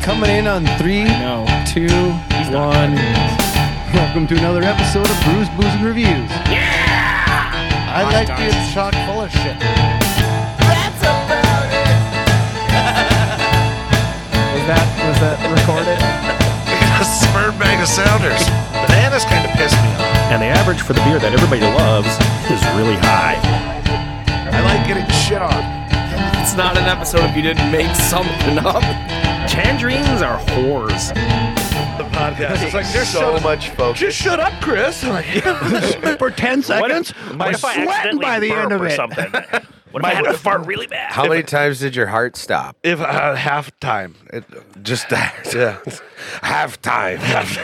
coming in on 3, 2, 1. Welcome to another episode of Brews, Booze, and Reviews. I like being chock full of shit. That's about it. Was that recorded? A smart bag of sounders. Bananas kind of pissed me off. And the average for the beer that everybody loves is really high. I like getting shit on. It's not an episode if you didn't make something up. Tangerines are whores. The podcast is like, there's so much focus. Just shut up, Chris. I'm like, For 10 seconds? What if I sweating accidentally by the end burp of or it. something? What if I had to fart really bad? How many times did your heart stop? if half time. Just Yeah. half time.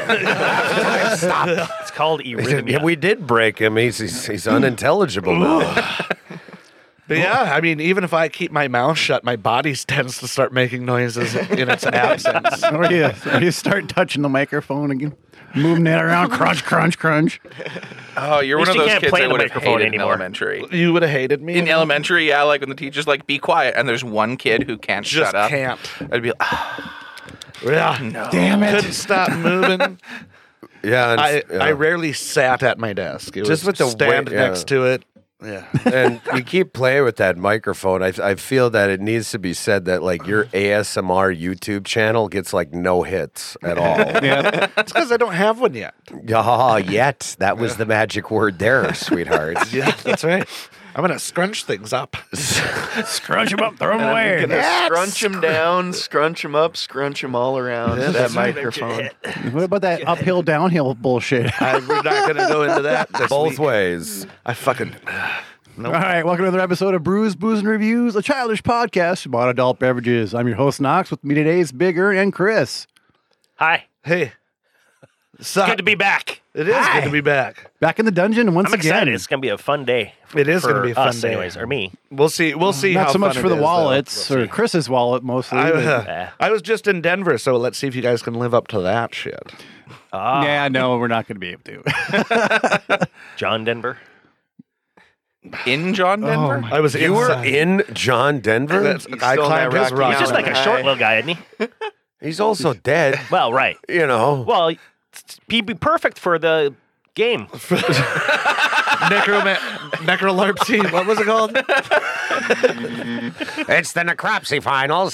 Stop. It's called arrhythmia. We did break him. He's unintelligible now. But yeah, I mean, even if I keep my mouth shut, my body tends to start making noises in its absence. Or you start touching the microphone again, moving it around, crunch, crunch, crunch. Oh, you're At one least of you those can't kids play I the would have microphone hated anymore. in elementary. You would have hated me. In elementary, yeah, like when the teacher's like, be quiet, and there's one kid who can't Just shut up. can't. I'd be like, Yeah. no. Damn it. Couldn't stop moving. Yeah, and, I rarely sat at my desk. It Just was with the stand weight, yeah. next to it. Yeah. and you keep playing with that microphone. I feel that it needs to be said that like your ASMR YouTube channel gets like no hits at all. Yeah. It's because I don't have one yet. Yet. That was the magic word there, sweetheart. Yeah, that's right. I'm going to scrunch things up. Scrunch them up, throw them away. Scrunch them down, scrunch them up, scrunch them all around that microphone. What about that uphill, downhill bullshit? We're not going to go into that this Both week. ways. I fucking... All right, welcome to another episode of Brews, Booze, and Reviews, a childish podcast about adult beverages. I'm your host, Knox. With me today is Bigger and Chris. Hi. Hey. Sup? Good to be back. It is good to be back. Back in the dungeon once I'm again. excited. It's going to be a fun day. It is for going to be a fun us day. anyways, or me. We'll see. We'll see Not how so much fun for it the is, though. wallets, or Chris's wallet mostly. but- I was just in Denver, so let's see if you guys can live up to that shit. yeah, no, we're not going to be able to. John Denver. In John Denver? I was You were inside. in John Denver? I still climbed in his that rock. He's just like a Hi. short little guy, isn't he? He's also dead, Well, right. you know. Well, he'd be perfect for the game. Necrolarpsy. What was it called? It's the Necropsy Finals.